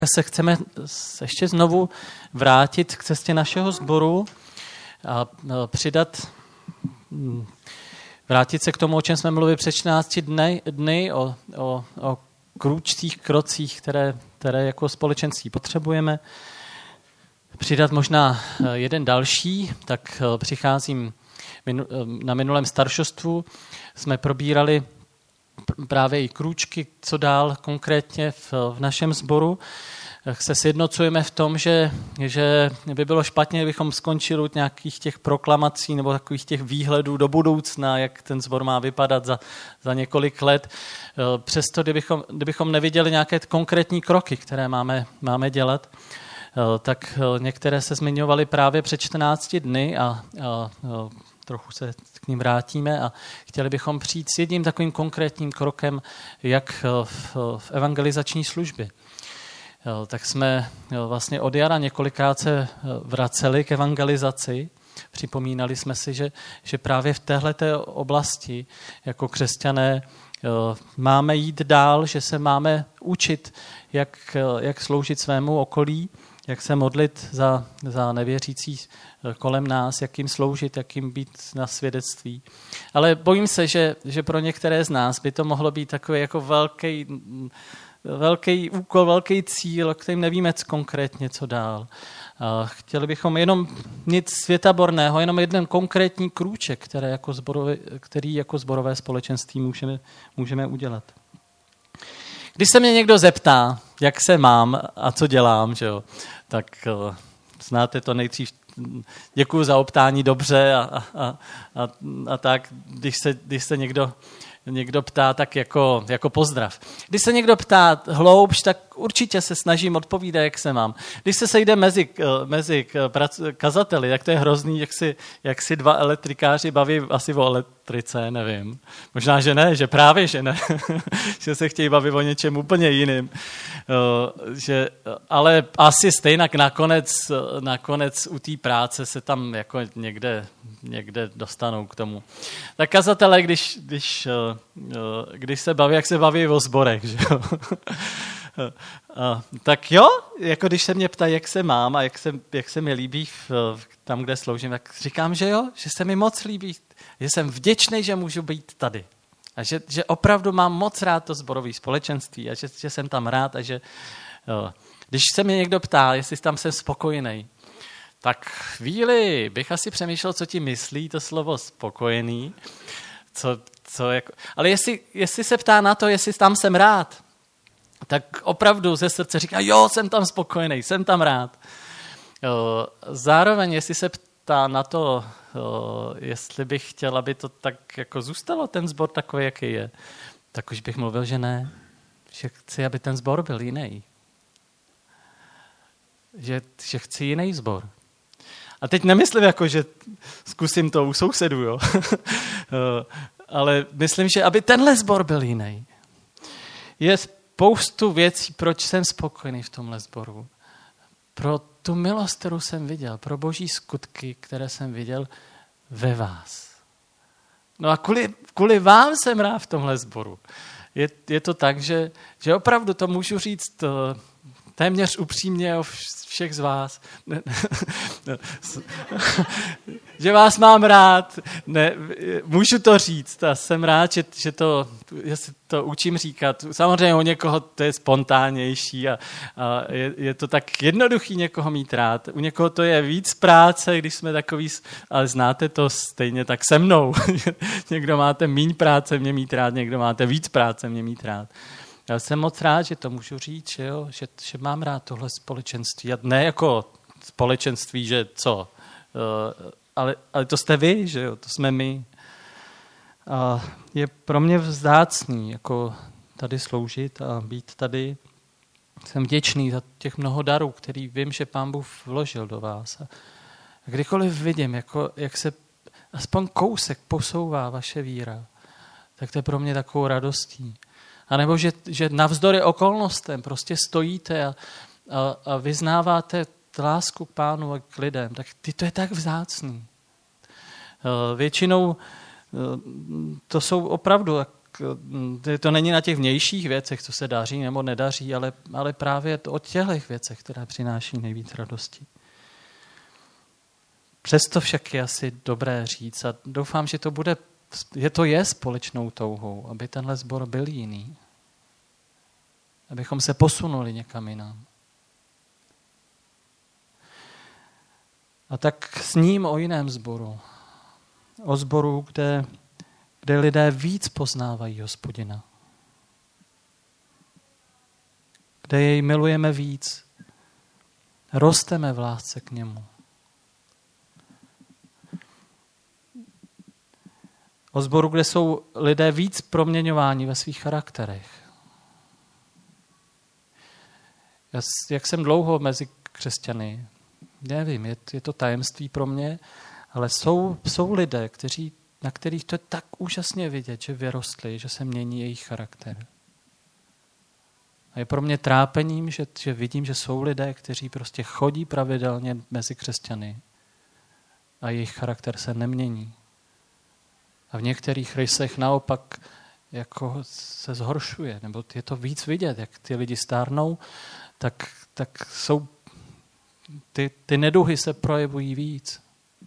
se chceme ještě znovu vrátit k cestě našeho sboru a vrátit se k tomu, o čem jsme mluvili před 14 dny, o krocích, které jako společenství potřebujeme. Přidat možná jeden další, tak přicházím na minulém staršostvu. Jsme probírali právě i krůčky, co dál konkrétně v našem sboru. Se sjednocujeme v tom, že by bylo špatně, kdybychom skončili u nějakých těch proklamací nebo takových těch výhledů do budoucna, jak ten sbor má vypadat za několik let. Přesto, kdybychom neviděli nějaké konkrétní kroky, které máme dělat, tak některé se zmiňovaly právě před 14 dny a trochu se k ním vrátíme a chtěli bychom přijít s jedním takovým konkrétním krokem, jak v evangelizační službě. Tak jsme vlastně od jara několikrát se vraceli k evangelizaci. Připomínali jsme si, že právě v téhleté oblasti jako křesťané máme jít dál, že se máme učit, jak sloužit svému okolí, jak se modlit za nevěřící kolem nás, jak jim sloužit, jak jim být na svědectví. Ale bojím se, že pro některé z nás by to mohlo být takový jako velký úkol, velký cíl, o kterým nevíme konkrétně, co dál. A chtěli bychom jenom nic světaborného, jenom jeden konkrétní krůček, který jako sborové společenství můžeme udělat. Když se mě někdo zeptá, jak se mám a co dělám, že jo, tak znáte to nejdřív. Děkuju za optání, dobře a tak, když se někdo ptá, tak jako pozdrav. Když se někdo ptá hloubš, tak určitě se snažím odpovídat, jak se mám. Když se sejde mezi kazateli, tak to je hrozný, jak si dva elektrikáři baví asi o elektrice, nevím. Možná, že ne, že právě, že ne. Že se chtějí bavit o něčem úplně jiným. Ale asi stejně nakonec u té práce se tam jako někde dostanou k tomu. Tak kazatelé, když se baví, jak se baví o sborech, že jo? Tak jo, jako když se mě ptají, jak se mám a jak se mi líbí tam, kde sloužím, tak říkám, že jo, že se mi moc líbí, že jsem vděčný, že můžu být tady. A že opravdu mám moc rád to sborové společenství a že jsem tam rád a že když se mě někdo ptá, jestli tam jsem spokojený, tak chvíli bych asi přemýšlel, co ti myslí to slovo spokojený. Ale jestli se ptá na to, jestli tam jsem rád, tak opravdu ze srdce říká, jo, jsem tam spokojený, jsem tam rád. Zároveň, jestli se ptá na to, jestli bych chtěl, aby to tak jako zůstalo, ten sbor takový, jaký je, tak už bych mluvil, že ne. Že chci, aby ten sbor byl jiný. Že chci jiný sbor. A teď nemyslím jako, že zkusím to u sousedů, jo. Ale myslím, že aby tenhle sbor byl jiný. Je spoustu věcí, proč jsem spokojený v tomhle sboru. Pro tu milost, kterou jsem viděl, pro boží skutky, které jsem viděl ve vás. No a kvůli vám jsem rád v tomhle sboru. Je to tak, že opravdu to můžu říct téměř upřímně o všech z vás. Že vás mám rád. Ne, můžu to říct a jsem rád, že se to učím říkat. Samozřejmě u někoho to je spontánnější a je to tak jednoduchý někoho mít rád. U někoho to je víc práce, když jsme takový, ale znáte to stejně tak se mnou. Někdo máte míň práce mě mít rád, někdo máte víc práce mě mít rád. Já jsem moc rád, že to můžu říct, že mám rád tohle společenství. A ne jako společenství, že co, ale to jste vy, že jo, to jsme my. A je pro mě vzácný jako tady sloužit a být tady. Jsem vděčný za těch mnoho darů, který vím, že Pán Bůh vložil do vás. A kdykoliv vidím, jak se aspoň kousek posouvá vaše víra, tak to je pro mě takovou radostí. A nebo že navzdory okolnostem prostě stojíte a vyznáváte lásku k Pánu a k lidem, tak to je tak vzácný. Většinou to jsou opravdu to není na těch vnějších věcech, co se daří nebo nedaří, ale právě o těch věcech, které přináší nejvíc radosti. Přesto však je asi dobré říct a doufám, že to je společnou touhou, aby tenhle sbor byl jiný. Abychom se posunuli někam jinam. A tak sním o jiném sboru. O sboru, kde lidé víc poznávají Hospodina. Kde jej milujeme víc. Rosteme v lásce k němu. O sboru, kde jsou lidé víc proměňováni ve svých charakterech. Jak jsem dlouho mezi křesťany, nevím, je to tajemství pro mě, ale jsou lidé, na kterých to je tak úžasně vidět, že vyrostli, že se mění jejich charakter. A je pro mě trápením, že vidím, že jsou lidé, kteří prostě chodí pravidelně mezi křesťany a jejich charakter se nemění. A v některých rysech naopak jako se zhoršuje, nebo je to víc vidět, jak ty lidi stárnou, tak jsou ty neduhy se projevují víc.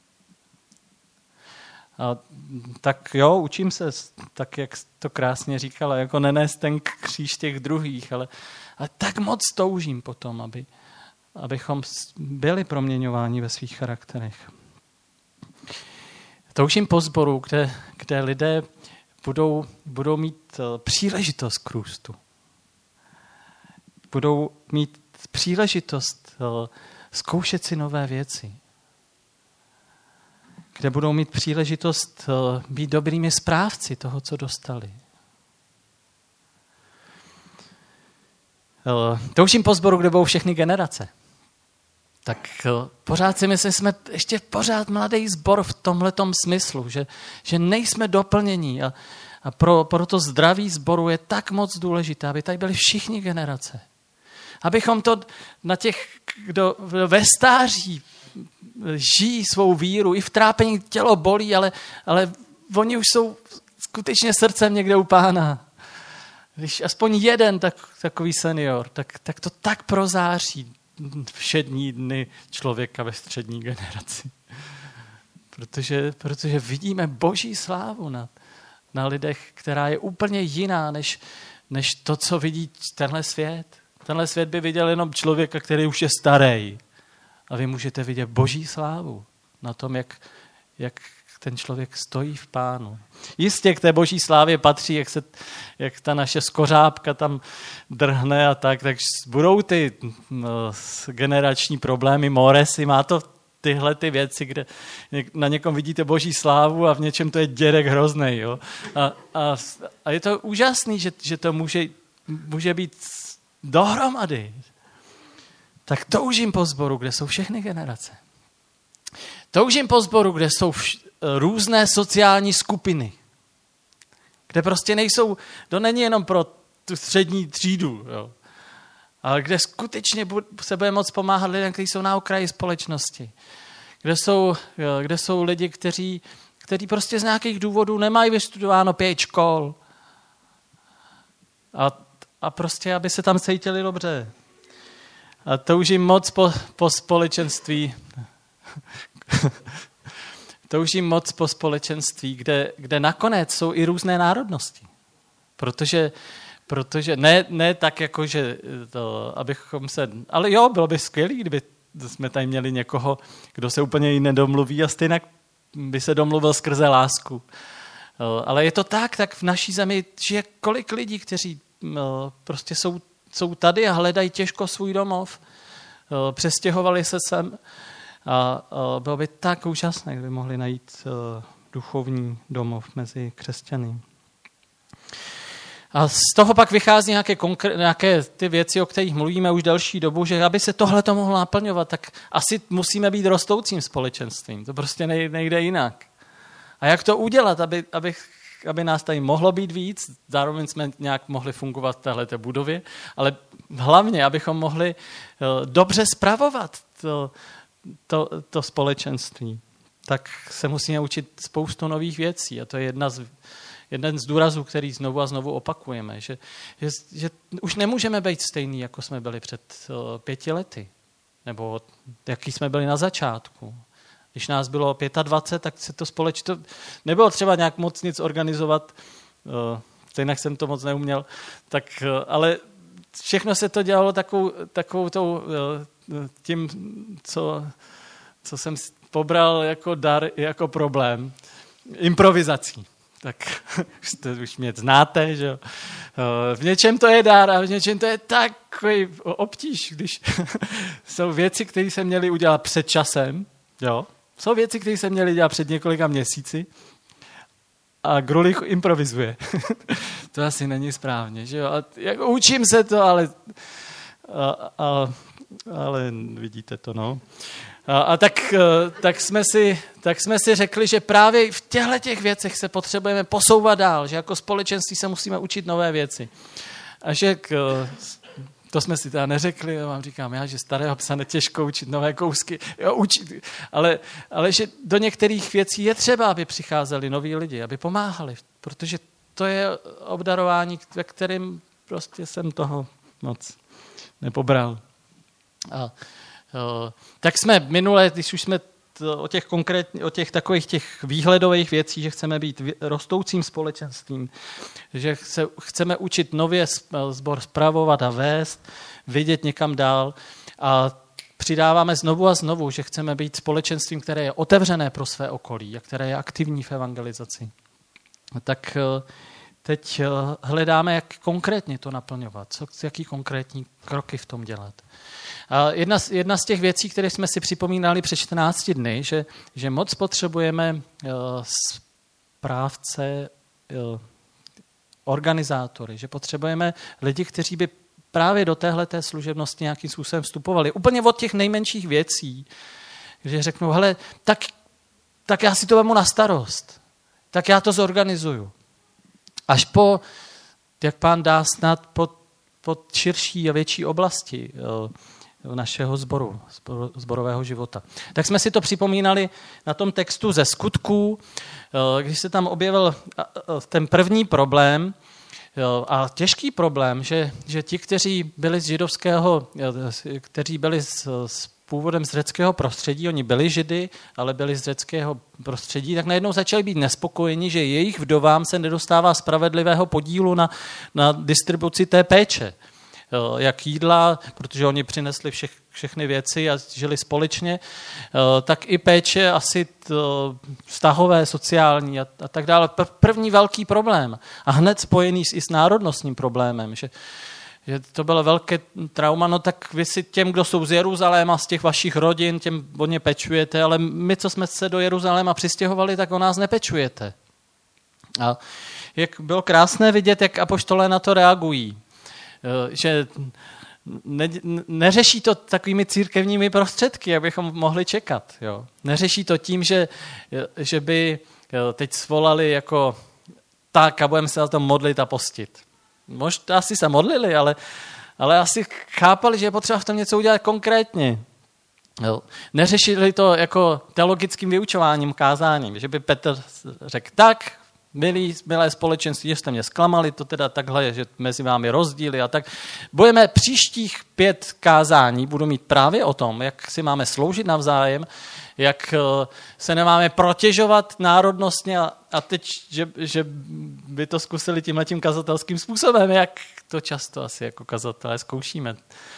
A tak jo, učím se, tak jak to krásně říkala, jako nenést ten kříž těch druhých, ale tak moc toužím potom, abychom byli proměňováni ve svých charakterech. Toužím po sboru, kde lidé budou mít příležitost k růstu. Budou mít příležitost zkoušet si nové věci. Kde budou mít příležitost být dobrými správci toho, co dostali. Toužím po sboru, kde budou všechny generace. Tak pořád si myslím, že jsme ještě pořád mladý sbor v tomhletom smyslu, že nejsme doplnění a pro to zdraví sboru je tak moc důležité, aby tady byly všichni generace. Abychom to na těch, kdo ve stáří žijí svou víru, i v trápení tělo bolí, ale oni už jsou skutečně srdcem někde u Pána. Když aspoň jeden takový senior, tak to tak prozáří všední dny člověka ve střední generaci. Protože vidíme Boží slávu na lidech, která je úplně jiná, než to, co vidí tenhle svět. Tenhle svět by viděl jenom člověka, který už je starý. A vy můžete vidět Boží slávu na tom, jak ten člověk stojí v Pánu. Jistě k té Boží slávě patří, jak ta naše skořápka tam drhne a takže budou ty generační problémy, moresy, má to tyhle ty věci, kde na někom vidíte Boží slávu a v něčem to je dědek hroznej. Jo? A je to úžasný, že to může být dohromady. Tak toužím po sboru, kde jsou všechny generace. Toužím po sboru, kde jsou různé sociální skupiny. Kde prostě nejsou, to není jenom pro tu střední třídu, jo. Ale kde skutečně se bude moct pomáhat lidem, kteří jsou na okraji společnosti. Kde jsou lidi, kteří prostě z nějakých důvodů nemají vystudováno 5 škol. A prostě, aby se tam cítili dobře. A toužím moc po společenství. Toužím moc po společenství, kde nakonec jsou i různé národnosti. Protože ne tak jako, že abychom se... Ale jo, bylo by skvělé, kdyby jsme tady měli někoho, kdo se úplně jiný nedomluví a stejně by se domluvil skrze lásku. Ale je to tak v naší zemi žije kolik lidí, kteří prostě jsou tady a hledají těžko svůj domov. Přestěhovali se sem a bylo by tak úžasné, kdyby mohli najít duchovní domov mezi křesťany. A z toho pak vychází nějaké ty věci, o kterých mluvíme už delší dobu, že aby se tohle to mohlo naplňovat, tak asi musíme být rostoucím společenstvím. To prostě nejde jinak. A jak to udělat, aby nás tady mohlo být víc, zároveň jsme nějak mohli fungovat v téhleté budově, ale hlavně, abychom mohli dobře spravovat to společenství, tak se musíme učit spoustu nových věcí. A to je jeden z důrazů, který znovu a znovu opakujeme, že už nemůžeme být stejný, jako jsme byli před 5 lety, nebo jaký jsme byli na začátku. Když nás bylo 25, tak se to společně nebylo třeba nějak moc nic organizovat, stejně jsem to moc neuměl, tak, ale všechno se to dělalo takovou tím, co jsem pobral jako dar, jako problém, improvizací. Tak už mě znáte, že jo. V něčem to je dar a v něčem to je takový obtíž, když jsou věci, které se měly udělat před časem, jo. Jsou věci, které se měly dělat před několika měsíci a Grulich improvizuje. To asi není správně, že jo. A jako učím se to, ale vidíte to, no. A tak jsme si řekli, že právě v těchto věcech se potřebujeme posouvat dál, že jako společenství se musíme učit nové věci. A že to jsme si teda neřekli, já vám říkám, že starého psa netěžko učit nové kousky, ale že do některých věcí je třeba, aby přicházeli noví lidi, aby pomáhali, protože to je obdarování, ve kterém prostě jsem toho moc nepobral. Tak jsme minule, když už jsme o těch takových těch výhledových věcí, že chceme být rostoucím společenstvím, že chceme učit nově sbor spravovat a vést, vidět někam dál a přidáváme znovu a znovu, že chceme být společenstvím, které je otevřené pro své okolí a které je aktivní v evangelizaci. Tak teď hledáme, jak konkrétně to naplňovat, jaký konkrétní kroky v tom dělat. A jedna z těch věcí, které jsme si připomínali před 14 dny, že moc potřebujeme správce, organizátory, že potřebujeme lidi, kteří by právě do téhleté služebnosti nějakým způsobem vstupovali. Úplně od těch nejmenších věcí, že řeknou, hele, tak já si to vemu na starost, tak já to zorganizuju. Až po, jak Pán dá, snad pod širší a větší oblasti našeho sborového života. Tak jsme si to připomínali na tom textu ze Skutků, když se tam objevil ten první problém a těžký problém, že ti, kteří byli z židovského, kteří byli z původem z řeckého prostředí, oni byli Židy, ale byli z řeckého prostředí, tak najednou začali být nespokojeni, že jejich vdovám se nedostává spravedlivého podílu na distribuci té péče. Jak jídla, protože oni přinesli všechny věci a žili společně, tak i péče asi vztahové, sociální a tak dále. První velký problém a hned spojený i s národnostním problémem, že to bylo velké trauma, no tak vy si těm, kdo jsou z Jeruzaléma, z těch vašich rodin, těm o ně pečujete, ale my, co jsme se do Jeruzaléma přistěhovali, tak o nás nepečujete. A jak bylo krásné vidět, jak apoštolé na to reagují. Že neřeší to takovými církevními prostředky, abychom mohli čekat. Jo. Neřeší to tím, že by teď svolali jako tak a budeme se za to modlit a postit. Možná asi se modlili, ale asi chápali, že je potřeba v tom něco udělat konkrétně. Jo. Neřešili to jako teologickým vyučováním, kázáním, že by Petr řekl tak, milé společenství, že jste mě zklamali, to teda takhle je, že mezi vámi rozdíly a tak. Budeme příštích 5 kázání, budu mít právě o tom, jak si máme sloužit navzájem, jak se nemáme protěžovat národnostně a teď, že by to zkusili tímhletím kazatelským způsobem, jak to často asi jako kazatelé zkoušíme.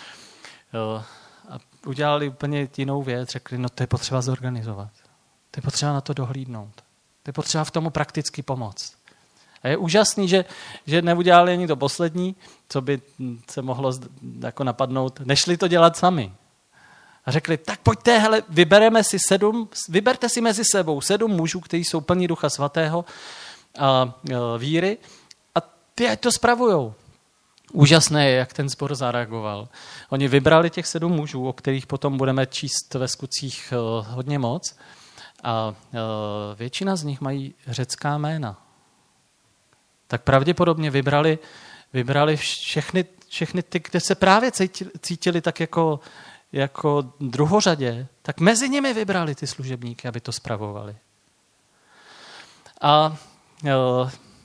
A udělali úplně jinou věc, řekli, no to je potřeba zorganizovat. To je potřeba na to dohlídnout. To je potřeba v tomu prakticky pomoct. A je úžasný, že neudělali ani to poslední, co by se mohlo jako napadnout. Nešli to dělat sami. A řekli, tak pojďte, hele, vyberte si mezi sebou 7 mužů, kteří jsou plní Ducha Svatého a víry a ty ať to spravujou. Úžasné je, jak ten sbor zareagoval. Oni vybrali těch 7 mužů, o kterých potom budeme číst ve Skutcích hodně moc. A většina z nich mají řecká jména. Tak pravděpodobně vybrali všechny ty, kde se právě cítili tak jako druhořadě, tak mezi nimi vybrali ty služebníky, aby to spravovali. A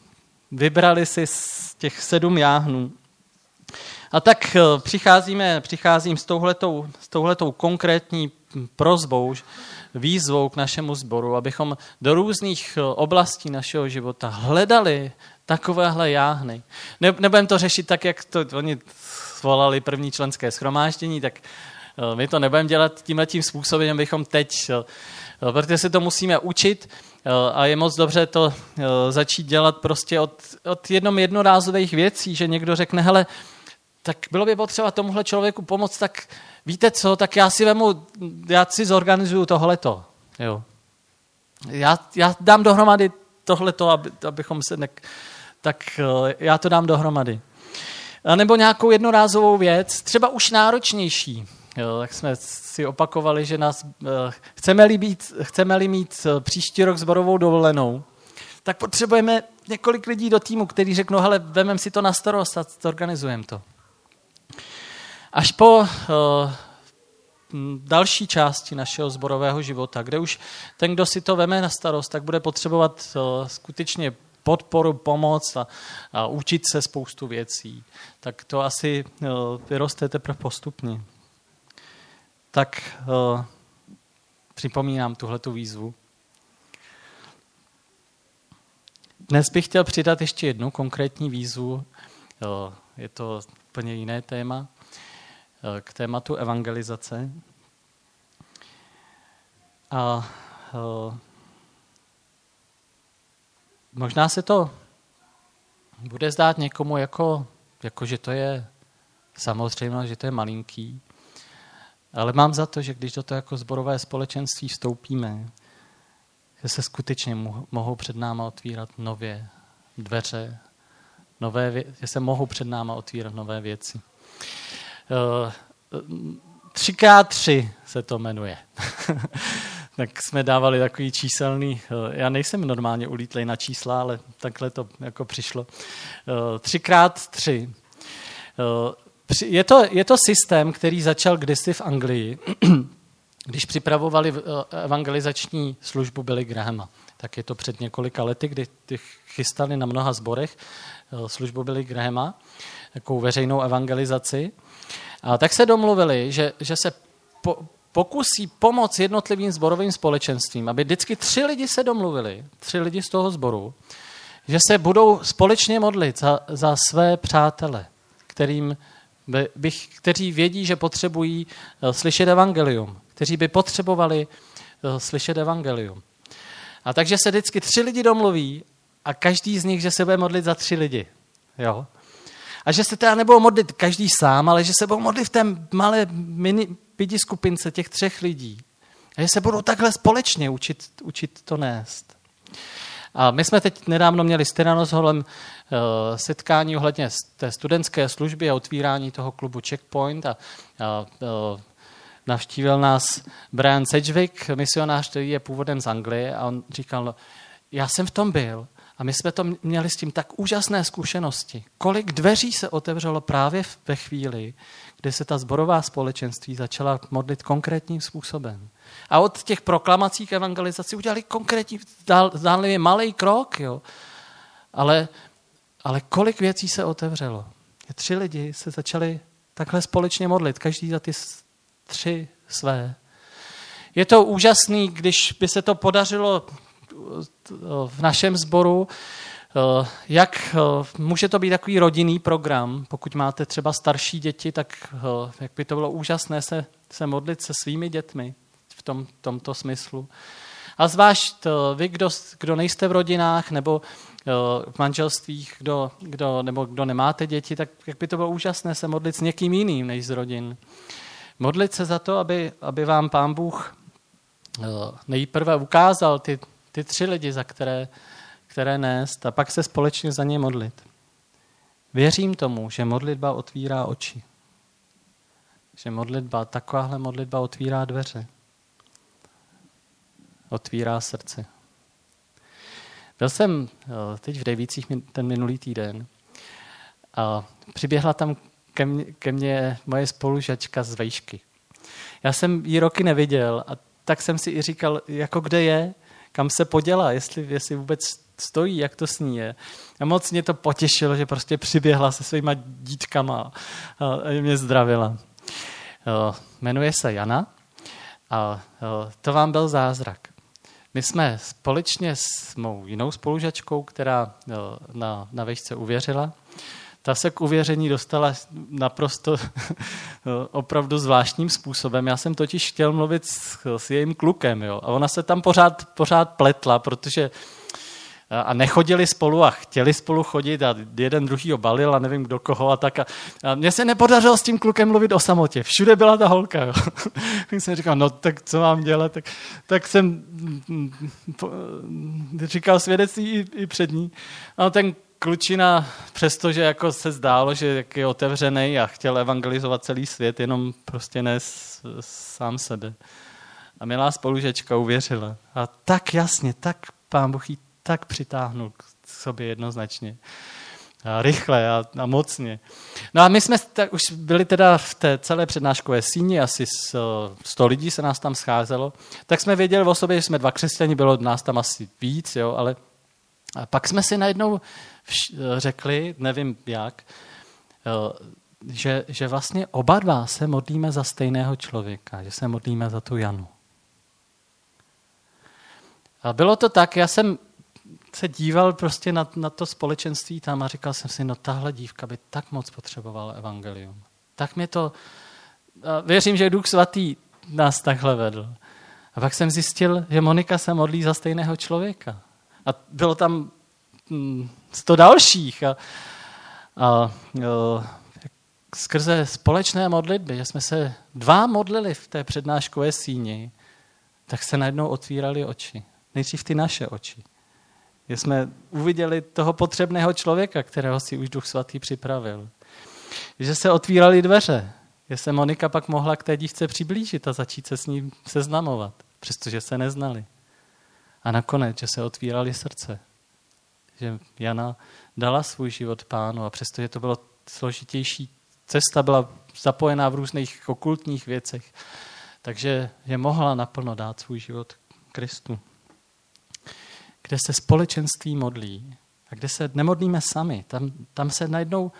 vybrali si z těch 7 jáhnů. A tak přicházím s touhletou konkrétní prosbou, výzvou k našemu sboru, abychom do různých oblastí našeho života hledali takovéhle jáhny. Nebudeme to řešit tak, jak to oni svolali první členské shromáždění, tak my to nebudeme dělat tímhletím způsobem, abychom teď, protože se to musíme učit a je moc dobře to začít dělat prostě od jednorázových věcí, že někdo řekne, hele, tak bylo by potřeba tomuhle člověku pomoct, tak víte co, tak já si zorganizuju tohleto. Jo. Já dám dohromady tohleto, abychom se tak já to dám dohromady. A nebo nějakou jednorázovou věc, třeba už náročnější. Jo, tak jsme si opakovali, že chceme-li mít příští rok sborovou dovolenou, tak potřebujeme několik lidí do týmu, kteří řeknou, hele, vememe si to na starost a zorganizujeme to. Až po další části našeho sborového života, kde už ten, kdo si to veme na starost, tak bude potřebovat skutečně podporu, pomoc a učit se spoustu věcí. Tak to asi vyroste teprve postupně. Tak připomínám tuhletu výzvu. Dnes bych chtěl přidat ještě jednu konkrétní výzvu. Je to úplně jiné téma. K tématu evangelizace. A možná se to bude zdát někomu jako že to je samozřejmě, že to je malinký. Ale mám za to, že když do toho jako sborové společenství vstoupíme, že se skutečně mohou před náma otvírat nové dveře, že se mohou před náma otvírat nové věci. 3x3 se to jmenuje. Tak jsme dávali takový číselný, já nejsem normálně ulítlej na čísla, ale takhle to jako přišlo. 3x3. Je to systém, který začal kdysi v Anglii, když připravovali evangelizační službu Billy Grahama. Tak je to před několika lety, kdy chystali na mnoha sborech službu Billy Grahama, takovou veřejnou evangelizaci. A tak se domluvili, že se pokusí pomoct jednotlivým sborovým společenstvím, aby vždycky 3 lidi se domluvili, 3 lidi z toho sboru, že se budou společně modlit za své přátele, kteří vědí, že potřebují slyšet evangelium, kteří by potřebovali slyšet evangelium. A takže se vždycky 3 lidi domluví a každý z nich, že se bude modlit za 3 lidi. Jo? A že se teda nebudou modlit každý sám, ale že se budou modlit v té malé mini skupince těch 3 lidí. A že se budou takhle společně učit to nést. A my jsme teď nedávno měli s Tyrannosholem setkání ohledně té studentské služby a otvírání toho klubu Checkpoint a navštívil nás Brian Sedgwick, misionář, který je původem z Anglie a on říkal, já jsem v tom byl a my jsme to měli s tím tak úžasné zkušenosti. Kolik dveří se otevřelo právě ve chvíli, kdy se ta sborová společenství začala modlit konkrétním způsobem. A od těch proklamací k evangelizaci udělali konkrétní, zdánlivě malý krok, jo. Ale kolik věcí se otevřelo. 3 lidi se začali takhle společně modlit, každý za ty 3 své. Je to úžasný, když by se to podařilo v našem sboru, jak může to být takový rodinný program, pokud máte třeba starší děti, tak jak by to bylo úžasné se modlit se svými dětmi v tomto smyslu. A zvlášť vy, kdo nejste v rodinách nebo v manželstvích, kdo nemáte děti, tak jak by to bylo úžasné se modlit s někým jiným než z rodin. Modlit se za to, aby vám Pán Bůh nejprve ukázal ty 3 lidi, za které nést, a pak se společně za ně modlit. Věřím tomu, že modlitba otvírá oči. Že takováhle modlitba otvírá dveře. Otvírá srdce. Byl jsem teď v Dejvících ten minulý týden a přiběhla tam ke mně moje spolužačka z vejšky. Já jsem ji roky neviděl a tak jsem si i říkal, jako kde je, kam se poděla, jestli vůbec stojí, jak to s ní je. A moc mě to potěšilo, že prostě přiběhla se svýma dítkama a mě zdravila. Jmenuje se Jana a to vám byl zázrak. My jsme společně s mou jinou spolužačkou, která na vejšce uvěřila, ta se k uvěření dostala naprosto opravdu zvláštním způsobem. Já jsem totiž chtěl mluvit s jejím klukem, jo? A ona se tam pořád pletla, protože a nechodili spolu a chtěli spolu chodit a jeden druhýho balil a nevím kdo koho a tak. A mně se nepodařilo s tím klukem mluvit o samotě. Všude byla ta holka. Jo. Tak jsem říkal, no tak co mám dělat? Tak jsem říkal svědectví i před ní. A ten klučina, přestože jako se zdálo, že je otevřený a chtěl evangelizovat celý svět, jenom prostě ne sám sebe. A milá spolužečka uvěřila. A tak jasně, tak Pán Bůh jí tak přitáhnul k sobě jednoznačně. A rychle a mocně. No a my jsme už byli teda v té celé přednáškové síni, asi 100 lidí se nás tam scházelo, tak jsme věděli o sobě, že jsme 2 křesťani, bylo nás tam asi víc, jo, ale a pak jsme si najednou řekli, nevím jak, že vlastně oba dva se modlíme za stejného člověka, že se modlíme za tu Janu. A bylo to tak, já jsem se díval prostě na to společenství tam a říkal jsem si, no tahle dívka by tak moc potřebovala evangelium. Tak mě to, věřím, že Duch Svatý nás takhle vedl. A pak jsem zjistil, že Monika se modlí za stejného člověka. A bylo tam 100 dalších. A skrze společné modlitby, že jsme se 2 modlili v té přednáškové síni, tak se najednou otvíraly oči. Nejdřív ty naše oči. Že jsme uviděli toho potřebného člověka, kterého si už Duch Svatý připravil. Že se otvíraly dveře. Že se Monika pak mohla k té dívce přiblížit a začít se s ní seznamovat, přestože se neznali. A nakonec, že se otvíraly srdce. Že Jana dala svůj život Pánu a přestože to bylo složitější, cesta byla zapojená v různých okultních věcech, takže je mohla naplno dát svůj život Kristu. Kde se společenství modlí a kde se nemodlíme sami, tam se najednou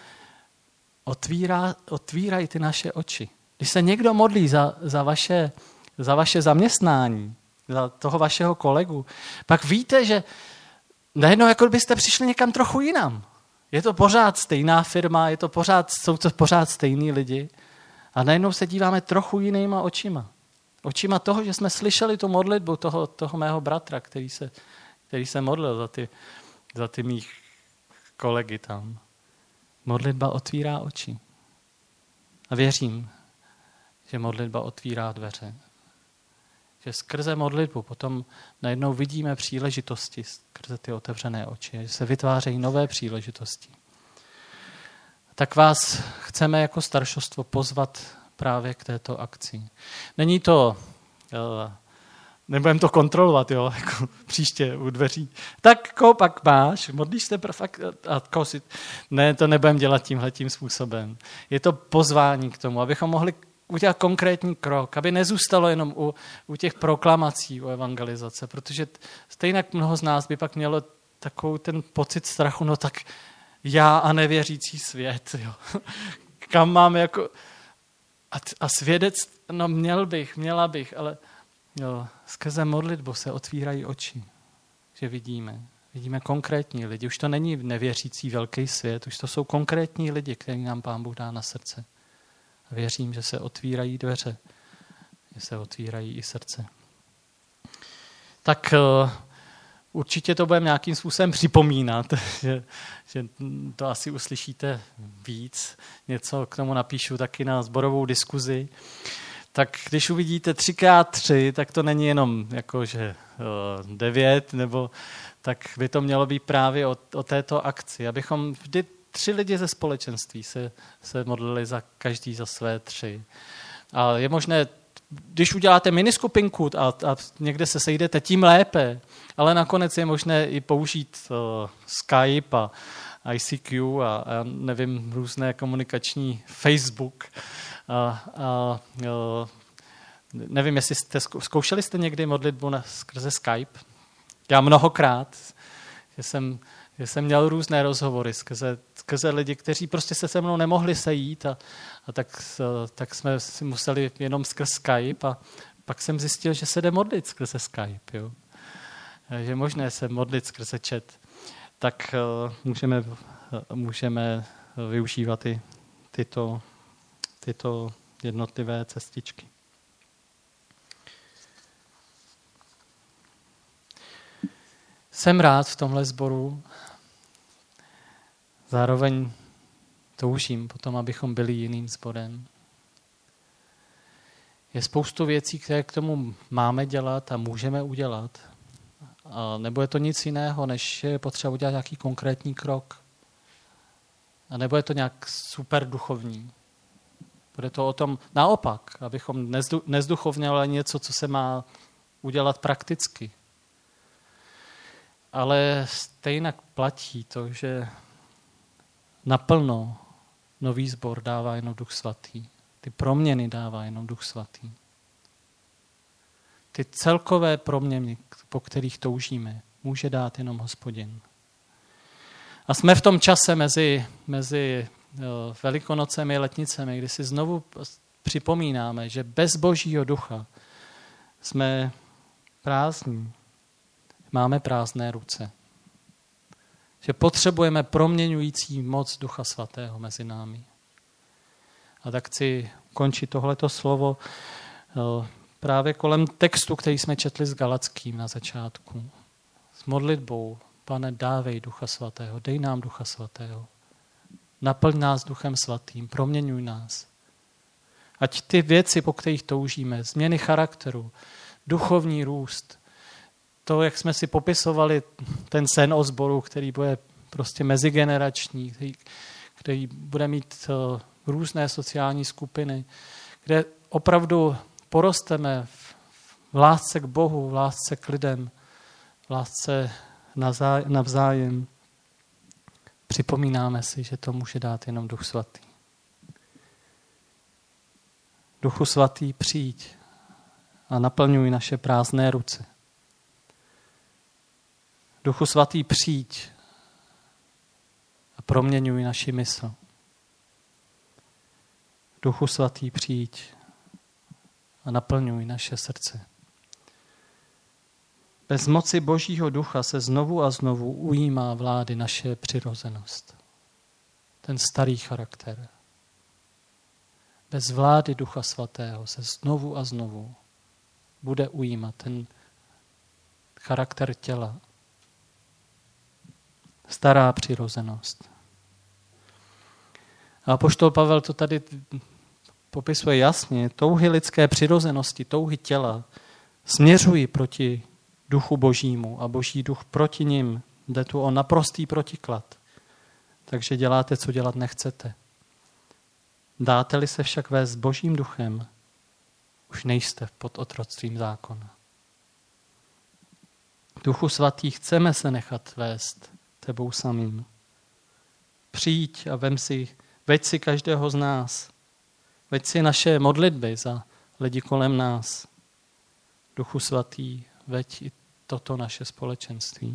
otvírají ty naše oči. Když se někdo modlí za vaše zaměstnání, za toho vašeho kolegu, pak víte, že najednou jako byste přišli někam trochu jinam. Je to pořád stejná firma, jsou to pořád stejní lidi a najednou se díváme trochu jinýma očima. Očima toho, že jsme slyšeli tu modlitbu toho mého bratra, který se modlil za ty mých kolegy tam. Modlitba otvírá oči. A věřím, že modlitba otvírá dveře. Že skrze modlitbu potom najednou vidíme příležitosti skrze ty otevřené oči. Že se vytvářejí nové příležitosti. Tak vás chceme jako staršostvo pozvat právě k této akci. Není to... Nebudeme to kontrolovat, jo, jako příště u dveří. Tak koho pak máš? Modlíš se a kosit? Ne, to nebudeme dělat tímhletím způsobem. Je to pozvání k tomu, abychom mohli udělat konkrétní krok, aby nezůstalo jenom u těch proklamací, u evangelizace, protože stejně mnoho z nás by pak mělo takovou ten pocit strachu, no tak já a nevěřící svět, jo. Kam mám jako... A svědec, no měla bych, ale... Jo, skrze modlitbu se otvírají oči, že vidíme konkrétní lidi. Už to není nevěřící velký svět, už to jsou konkrétní lidi, který nám Pán Bůh dá na srdce. A věřím, že se otvírají dveře, že se otvírají i srdce. Tak určitě to budeme nějakým způsobem připomínat, že to asi uslyšíte víc. Něco k tomu napíšu taky na sborovou diskuzi. Tak když uvidíte 3x3, tak to není jenom jakože 9, nebo tak by to mělo být právě o této akci, abychom vždy 3 lidi ze společenství se modlili každý za své 3. A je možné, když uděláte miniskupinku a někde se sejdete, tím lépe, ale nakonec je možné i použít Skype a ICQ a nevím, různé komunikační Facebook. Nevím, jestli zkoušeli jste někdy modlitbu skrze Skype. Já mnohokrát. že jsem měl různé rozhovory skrze lidi, kteří prostě se se mnou nemohli sejít a tak jsme si museli jenom skrz Skype a pak jsem zjistil, že se jde modlit skrze Skype, jo. Že je možné se modlit skrze chat. Tak můžeme využívat i tyto jednotlivé cestičky. Jsem rád v tomhle sboru, zároveň toužím potom, abychom byli jiným sborem. Je spoustu věcí, které k tomu máme dělat a můžeme udělat. A nebo je to nic jiného, než je potřeba udělat nějaký konkrétní krok. A nebo je to nějak super duchovní. Bude to o tom naopak, abychom nezduchovněli něco, co se má udělat prakticky. Ale stejně platí to, že naplno nový sbor dává jenom Duch Svatý. Ty proměny dává jenom Duch Svatý. Ty celkové proměny, po kterých toužíme, může dát jenom Hospodin. A jsme v tom čase mezi Velikonocemi a letnicemi, kdy si znovu připomínáme, že bez Božího ducha jsme prázdní. Máme prázdné ruce. Že potřebujeme proměňující moc Ducha Svatého mezi námi. A tak chci končit tohleto slovo právě kolem textu, který jsme četli s Galackým na začátku. S modlitbou: Pane, dávej Ducha Svatého, dej nám Ducha Svatého. Naplň nás Duchem Svatým, proměňuj nás. Ať ty věci, po kterých toužíme, změny charakteru, duchovní růst, to, jak jsme si popisovali ten sen o sboru, který bude prostě mezigenerační, který bude mít různé sociální skupiny, kde opravdu porosteme v lásce k Bohu, v lásce k lidem, v lásce navzájem. Připomínáme si, že to může dát jenom Duch Svatý. Duchu Svatý, přijď a naplňuj naše prázdné ruce. Duchu Svatý, přijď a proměňuj naši mysl. Duchu Svatý, přijď a naplňuj naše srdce. Bez moci Božího ducha se znovu a znovu ujímá vlády naše přirozenost. Ten starý charakter. Bez vlády Ducha Svatého se znovu a znovu bude ujímat ten charakter těla. Stará přirozenost. A apoštol Pavel to tady popisuje jasně. Touhy lidské přirozenosti, touhy těla směřují proti Duchu Božímu a Boží duch proti nim. Jde tu o naprostý protiklad. Takže děláte, co dělat nechcete. Dáte-li se však vést Božím duchem, už nejste pod otroctvím zákona. Duchu Svatý, chceme se nechat vést tebou samým. Přijď a veď si každého z nás. Veď si naše modlitby za lidi kolem nás. Duchu Svatý, veď i toto naše společenství.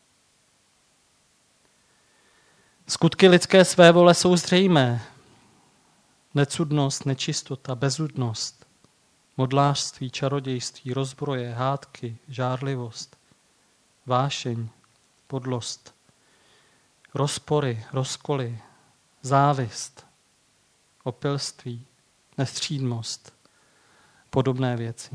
Skutky lidské svévole jsou zřejmé. Necudnost, nečistota, bezudnost, modlářství, čarodějství, rozbroje, hádky, žárlivost, vášeň, podlost, rozpory, rozkoly, závist, opilství, nestřídmost, podobné věci.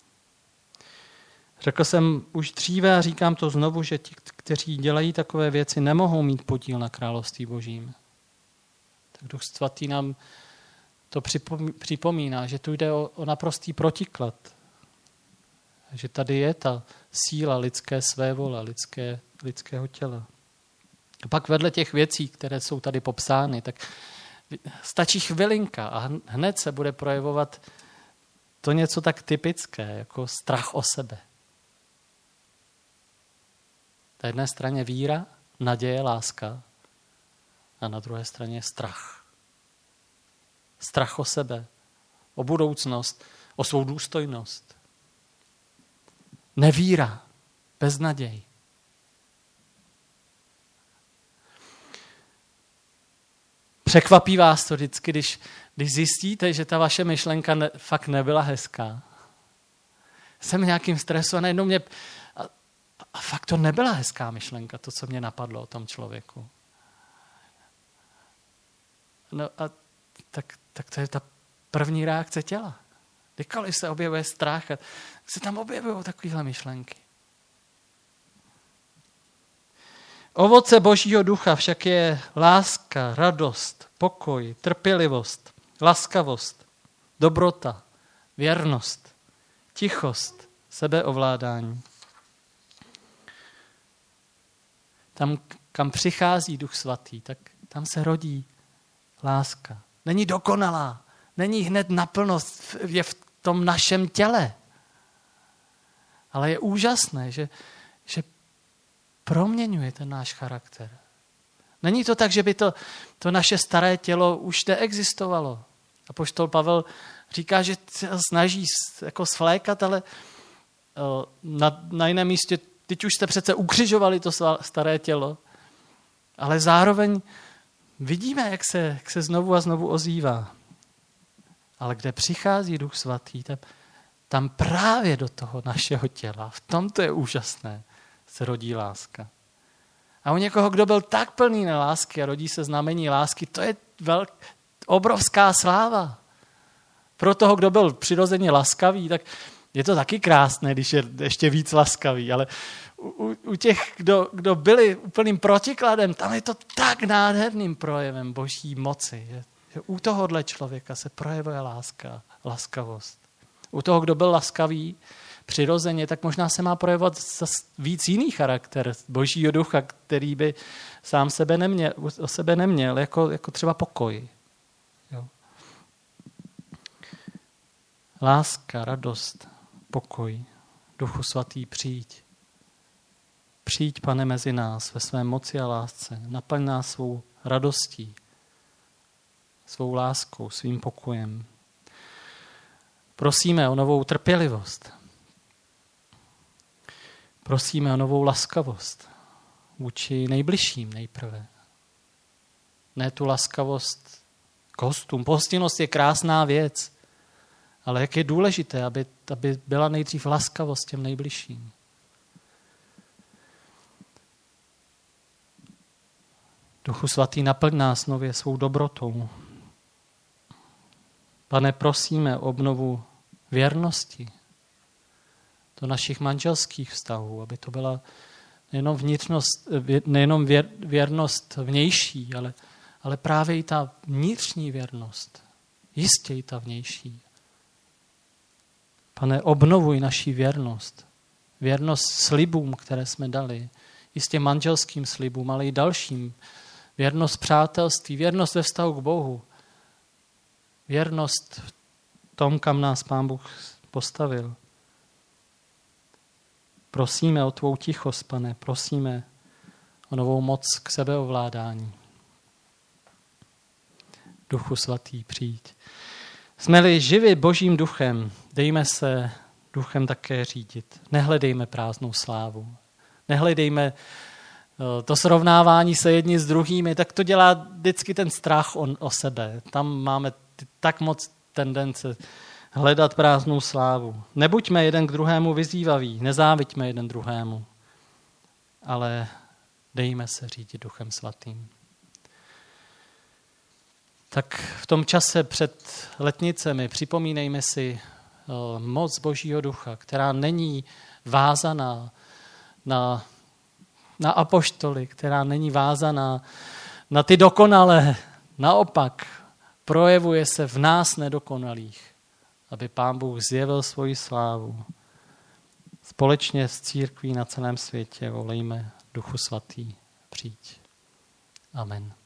Řekl jsem už dříve a říkám to znovu, že ti, kteří dělají takové věci, nemohou mít podíl na království Božím. Tak Duch Svatý nám to připomíná, že tu jde o naprostý protiklad. Že tady je ta síla lidské svévole, lidského těla. A pak vedle těch věcí, které jsou tady popsány, tak stačí chvilinka a hned se bude projevovat to něco tak typické, jako strach o sebe. Na jedné straně víra, naděje, láska a na druhé straně strach. Strach o sebe, o budoucnost, o svou důstojnost. Nevíra, beznaděj. Překvapí vás to vždycky, když zjistíte, že ta vaše myšlenka fakt nebyla hezká. Jsem v nějakým stresu a najednou mě... A fakt to nebyla hezká myšlenka, to, co mě napadlo o tom člověku. No a tak to je ta první reakce těla. Kdykoliv se objevuje strach, tak se tam objevují takovéhle myšlenky. Ovoce Božího ducha však je láska, radost, pokoj, trpělivost, laskavost, dobrota, věrnost, tichost, sebeovládání. Tam, kam přichází Duch Svatý, tak tam se rodí láska. Není dokonalá, není hned naplno, je v tom našem těle. Ale je úžasné, že proměňuje ten náš charakter. Není to tak, že by to naše staré tělo už neexistovalo. Apoštol Pavel říká, že se snaží jako svlékat, ale na jiném místě, teď už jste přece ukřižovali to staré tělo, ale zároveň vidíme, jak se znovu a znovu ozývá. Ale kde přichází Duch Svatý, tam právě do toho našeho těla, v tom to je úžasné, se rodí láska. A u někoho, kdo byl tak plný lásky a rodí se znamení lásky, to je obrovská sláva. Pro toho, kdo byl přirozeně laskavý, tak je to taky krásné, když je ještě víc laskavý, ale u těch, kdo byli úplným protikladem, tam je to tak nádherným projevem Boží moci, že u tohohle člověka se projevuje láska, laskavost. U toho, kdo byl laskavý přirozeně, tak možná se má projevovat víc jiný charakter Božího ducha, který by sám o sebe neměl, jako třeba pokoj. Jo. Láska, radost, pokoj. Duchu Svatý, přijď. Přijď, Pane, mezi nás ve své moci a lásce. Naplň nás svou radostí, svou láskou, svým pokojem. Prosíme o novou trpělivost. Prosíme o novou laskavost vůči nejbližším nejprve. Ne tu laskavost k hostům. Pohostinnost je krásná věc, ale jak je důležité, aby byla nejdřív laskavost těm nejbližším. Duchu Svatý, naplň nás nově svou dobrotou. Pane, prosíme o obnovu věrnosti do našich manželských vztahů, aby to byla nejenom věrnost vnější, ale právě i ta vnitřní věrnost. Jistě i ta vnější. Pane, obnovuj naši věrnost. Věrnost slibům, které jsme dali. Jistě manželským slibům, ale i dalším. Věrnost přátelství, věrnost ve vztahu k Bohu. Věrnost v tom, kam nás Pán Bůh postavil. Prosíme o tvou tichost, Pane, prosíme o novou moc k sebeovládání. Duchu Svatý, přijď. Jsme-li živi Božím duchem, dejme se duchem také řídit. Nehledejme prázdnou slávu. Nehledejme to srovnávání se jedni s druhými, tak to dělá vždycky ten strach o sebe. Tam máme tak moc tendence hledat prázdnou slávu. Nebuďme jeden k druhému vyzývaví, nezáviďme jeden druhému, ale dejme se řídit Duchem Svatým. Tak v tom čase před letnicemi připomínejme si moc Božího ducha, která není vázaná na apoštoly, která není vázaná na ty dokonalé. Naopak projevuje se v nás nedokonalých, aby Pán Bůh zjevil svoji slávu. Společně s církví na celém světě volejme Duchu Svatý, přijď. Amen.